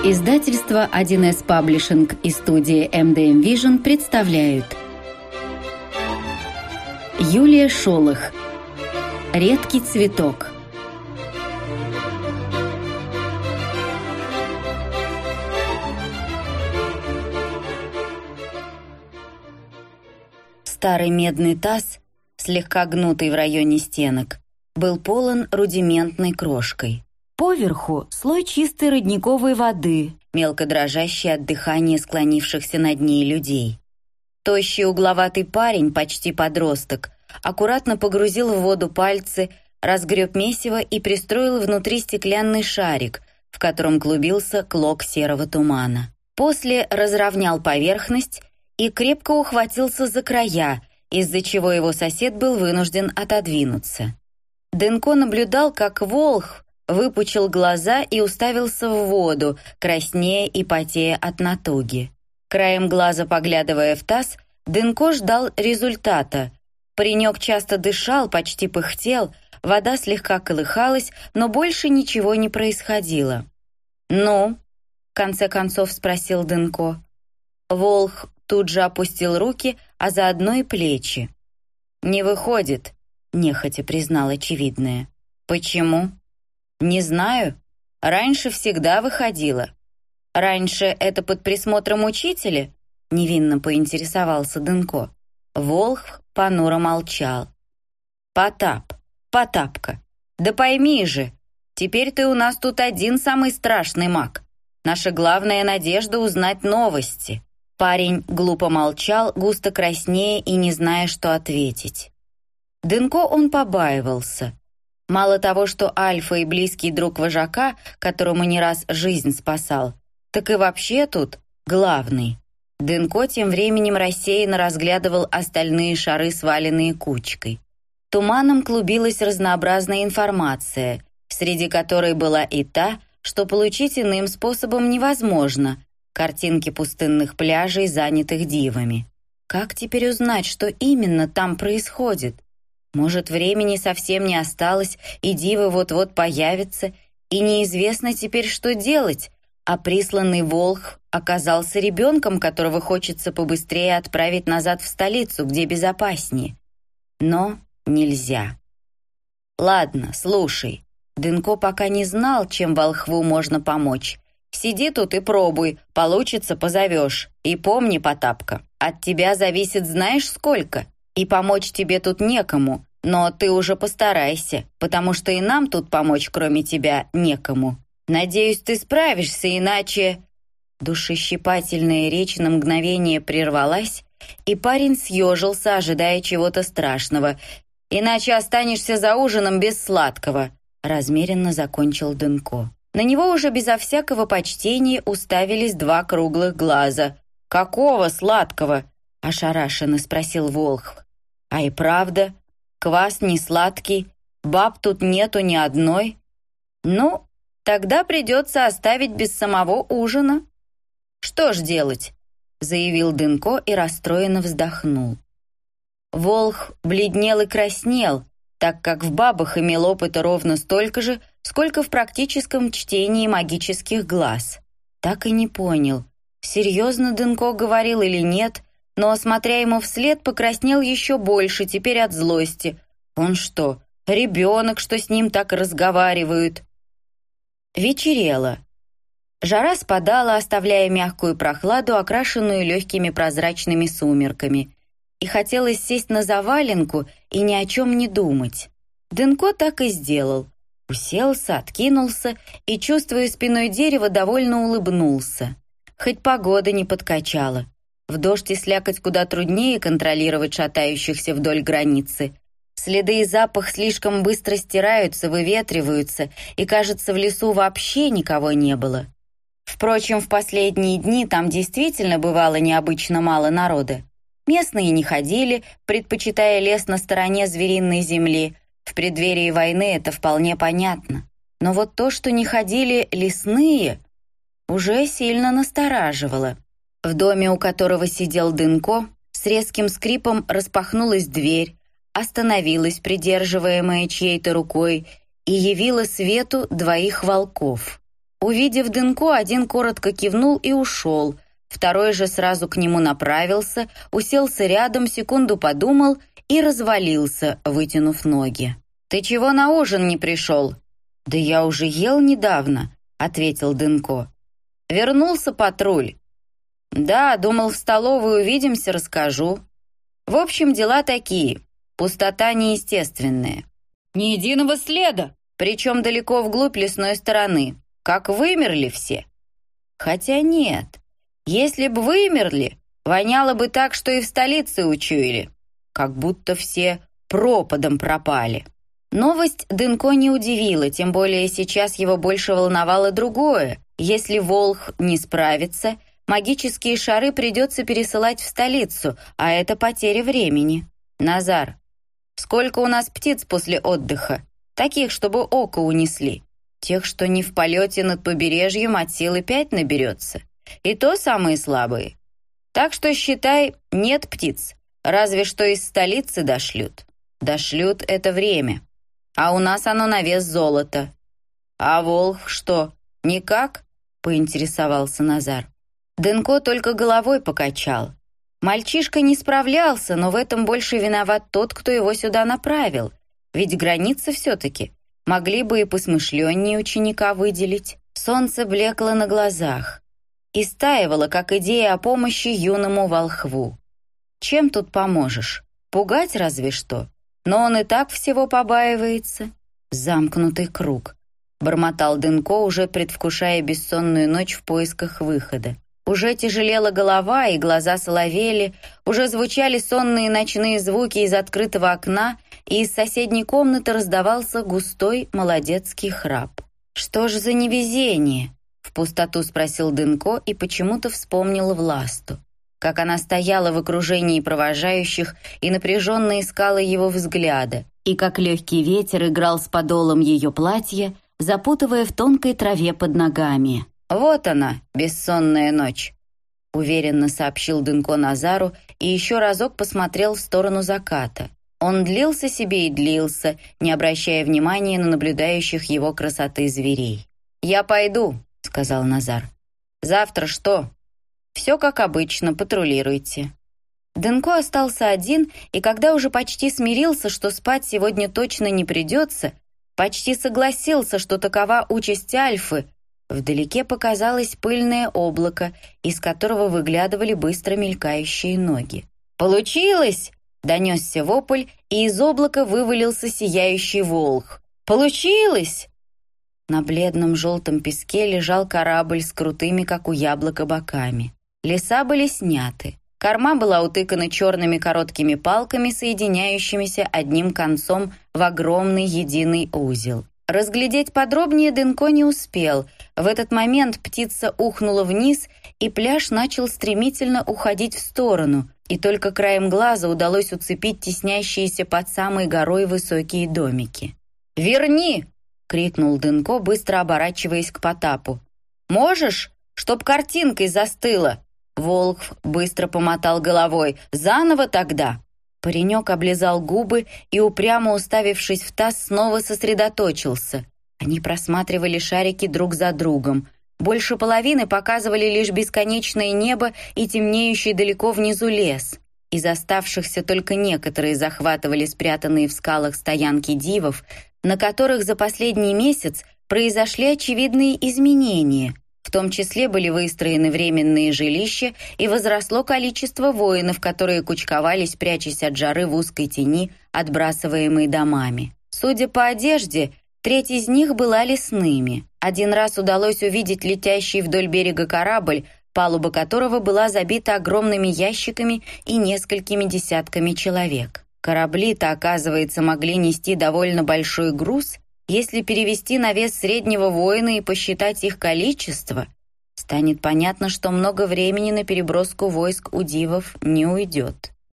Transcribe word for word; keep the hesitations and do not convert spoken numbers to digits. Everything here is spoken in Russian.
Издательство один эс Паблишинг и студия эм дэ эм Vision представляют Юлия Шолох. Редкий цветок. Старый медный таз, слегка гнутый в районе стенок, был полон рудиментной крошкой. Поверху слой чистой родниковой воды, мелко дрожащей от дыхания склонившихся над ней людей. Тощий угловатый парень, почти подросток, аккуратно погрузил в воду пальцы, разгреб месиво и пристроил внутри стеклянный шарик, в котором клубился клок серого тумана. После разровнял поверхность и крепко ухватился за края, из-за чего его сосед был вынужден отодвинуться. Дэнко наблюдал, как волх выпучил глаза и уставился в воду, краснея и потея от натуги. Краем глаза поглядывая в таз, Дэнко ждал результата. Паренек часто дышал, почти пыхтел, вода слегка колыхалась, но больше ничего не происходило. «Ну?» — в конце концов спросил Дэнко. Волх тут же опустил руки, а заодно и плечи. «Не выходит», — нехотя признал очевидное. «Почему?» «Не знаю. Раньше всегда выходила». «Раньше это под присмотром учителя?» — невинно поинтересовался Дэнко. Волх понуро молчал. «Потап, Потапка, да пойми же, теперь ты у нас тут один самый страшный маг. Наша главная надежда — узнать новости». Парень глупо молчал, густо краснея и не зная, что ответить. Дэнко он побаивался. Мало того, что Альфа и близкий друг вожака, которому не раз жизнь спасал, так и вообще тут главный. Дэнко тем временем рассеянно разглядывал остальные шары, сваленные кучкой. Туманом клубилась разнообразная информация, среди которой была и та, что получить иным способом невозможно — картинки пустынных пляжей, занятых дивами. Как теперь узнать, что именно там происходит? Может, времени совсем не осталось, и дивы вот-вот появятся, и неизвестно теперь, что делать, а присланный волх оказался ребенком, которого хочется побыстрее отправить назад в столицу, где безопаснее. Но нельзя. Ладно, слушай. Дэнко пока не знал, чем волхву можно помочь. Сиди тут и пробуй, получится — позовешь. И помни, Потапка, от тебя зависит знаешь сколько? И помочь тебе тут некому, но ты уже постарайся, потому что и нам тут помочь, кроме тебя, некому. Надеюсь, ты справишься, иначе...» Душещипательная речь на мгновение прервалась, и парень съежился, ожидая чего-то страшного. «Иначе останешься за ужином без сладкого», — размеренно закончил Дэнко. На него уже безо всякого почтения уставились два круглых глаза. «Какого сладкого?» — ошарашенно спросил волхв. «А и правда, квас не сладкий, баб тут нету ни одной. Ну, тогда придется оставить без самого ужина». «Что ж делать?» — заявил Дэнко и расстроенно вздохнул. Волх бледнел и краснел, так как в бабах имел опыта ровно столько же, сколько в практическом чтении магических глаз. Так и не понял, серьезно Дэнко говорил или нет, но, смотря ему вслед, покраснел еще больше, теперь от злости. Он что, ребенок, что с ним так разговаривают? Вечерело. Жара спадала, оставляя мягкую прохладу, окрашенную легкими прозрачными сумерками. И хотелось сесть на заваленку и ни о чем не думать. Дэнко так и сделал. Уселся, откинулся и, чувствуя спиной дерево, довольно улыбнулся. Хоть погода не подкачала. В дождь и слякоть куда труднее контролировать шатающихся вдоль границы. Следы и запах слишком быстро стираются, выветриваются, и, кажется, в лесу вообще никого не было. Впрочем, в последние дни там действительно бывало необычно мало народа. Местные не ходили, предпочитая лес на стороне звериной земли. В преддверии войны это вполне понятно. Но вот то, что не ходили лесные, уже сильно настораживало. В доме, у которого сидел Дэнко, с резким скрипом распахнулась дверь, остановилась, придерживаемая чьей-то рукой, и явила свету двоих волков. Увидев Дынко, один коротко кивнул и ушел, второй же сразу к нему направился, уселся рядом, секунду подумал и развалился, вытянув ноги. «Ты чего на ужин не пришел?» «Да я уже ел недавно», — ответил Дынко. «Вернулся патруль?» «Да, думал, в столовой увидимся, расскажу. В общем, дела такие. Пустота неестественная. Ни единого следа, причем далеко вглубь лесной стороны. Как вымерли все. Хотя нет, если б вымерли, воняло бы так, что и в столице учуяли. Как будто все пропадом пропали». Новость Дынко не удивила, тем более сейчас его больше волновало другое. Если Волх не справится, магические шары придется пересылать в столицу, а это потеря времени. «Назар, сколько у нас птиц после отдыха? Таких, чтобы око унесли. Тех, что не в полете над побережьем, от силы пять наберется. И то самые слабые. Так что, считай, нет птиц, разве что из столицы дошлют. Дошлют это время. А у нас оно на вес золота». «А Волх что, никак?» — поинтересовался Назар. Дынко только головой покачал. Мальчишка не справлялся, но в этом больше виноват тот, кто его сюда направил. Ведь граница все-таки. Могли бы и посмышленнее ученика выделить. Солнце блекло на глазах. Истаивало, как идея о помощи юному волхву. Чем тут поможешь? Пугать разве что. Но он и так всего побаивается. Замкнутый круг. Бормотал Дынко, уже предвкушая бессонную ночь в поисках выхода. Уже тяжелела голова, и глаза соловели, уже звучали сонные ночные звуки из открытого окна, и из соседней комнаты раздавался густой молодецкий храп. «Что ж за невезение?» — в пустоту спросил Дынко и почему-то вспомнил Власту. Как она стояла в окружении провожающих и напряженно искала его взгляда, и как легкий ветер играл с подолом ее платья, запутывая в тонкой траве под ногами. «Вот она, бессонная ночь», — уверенно сообщил Дынко Назару и еще разок посмотрел в сторону заката. Он длился себе и длился, не обращая внимания на наблюдающих его красоты зверей. «Я пойду», — сказал Назар. «Завтра что?» «Все как обычно, патрулируйте». Дынко остался один, и когда уже почти смирился, что спать сегодня точно не придется, почти согласился, что такова участь Альфы, вдалеке показалось пыльное облако, из которого выглядывали быстро мелькающие ноги. «Получилось!» — донесся вопль, и из облака вывалился сияющий волх. «Получилось!» На бледном желтом песке лежал корабль с крутыми, как у яблока, боками. Леса были сняты. Корма была утыкана черными короткими палками, соединяющимися одним концом в огромный единый узел. Разглядеть подробнее Дынко не успел. В этот момент птица ухнула вниз, и пляж начал стремительно уходить в сторону, и только краем глаза удалось уцепить теснящиеся под самой горой высокие домики. «Верни!» — крикнул Дынко, быстро оборачиваясь к Потапу. «Можешь? Чтоб картинкой застыла!» Волк быстро помотал головой. «Заново тогда!» Паренек облизал губы и, упрямо уставившись в таз, снова сосредоточился. Они просматривали шарики друг за другом. Больше половины показывали лишь бесконечное небо и темнеющий далеко внизу лес. Из оставшихся только некоторые захватывали спрятанные в скалах стоянки дивов, на которых за последний месяц произошли очевидные изменения. В том числе были выстроены временные жилища и возросло количество воинов, которые кучковались, прячась от жары в узкой тени, отбрасываемой домами. Судя по одежде, треть из них была лесными. Один раз удалось увидеть летящий вдоль берега корабль, палуба которого была забита огромными ящиками и несколькими десятками человек. Корабли-то, оказывается, могли нести довольно большой груз. Если перевести на вес среднего воина и посчитать их количество, станет понятно, что много времени на переброску войск у дивов не уйдет.